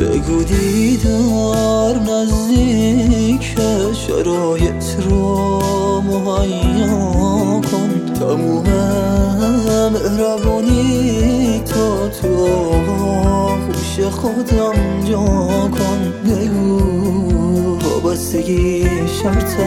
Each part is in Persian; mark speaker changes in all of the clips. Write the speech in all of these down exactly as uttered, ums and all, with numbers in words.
Speaker 1: بگو دیدار نزدیک، شرایط رو مهیا کن، تموم مهربونی تو تو خوش خودم جا کن. بگو وابستگی شرط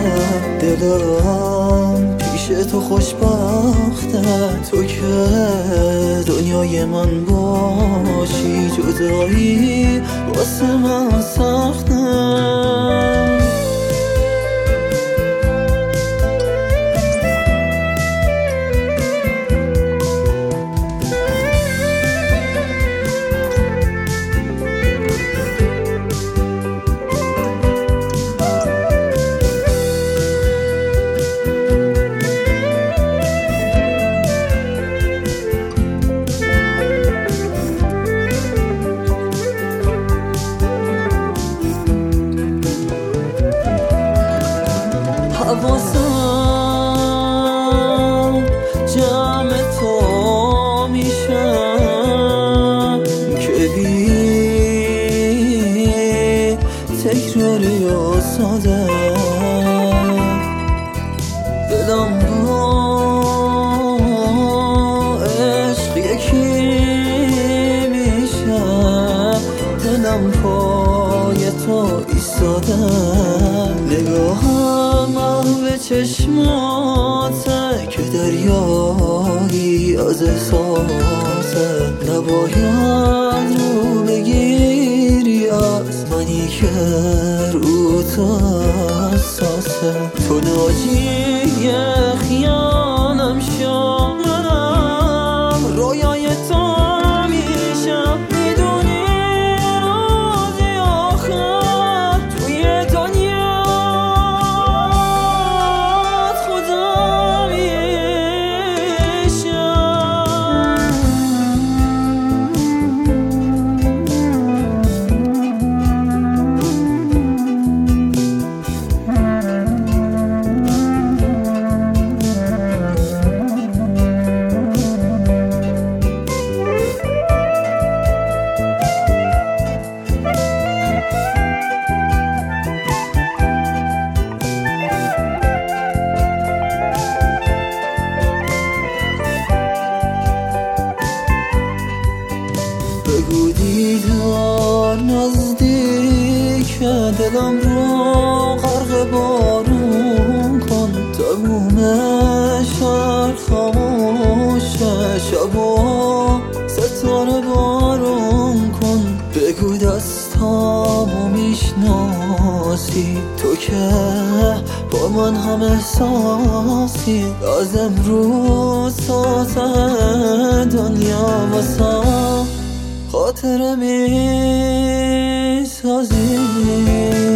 Speaker 1: دلم، پیش تو خوشبخته تو که دنیای من باشی، جدایی واسه من سخته. حواسم جمع تو میشه که بی تکراری و ساده دلم با عشق یکی میشه، دلم پای تو ایستاده، نگاهم به چشماته که دریایی از احساسه، نباید رو بگیری از منی که رو تو حساسه. تو ناجی خیالم شدم، رویای تو میشم، میدونی روزی آخر توی دنیا بگو دیدار نزدیک، دلم رو غرق بارون کن، تموم شهر خاموشه، شبا ستاره بارون کن. بگو دستامو میشناسی تو که با من هم احساسی، از امروز تا ته دنیا واسم خاطره می سازی.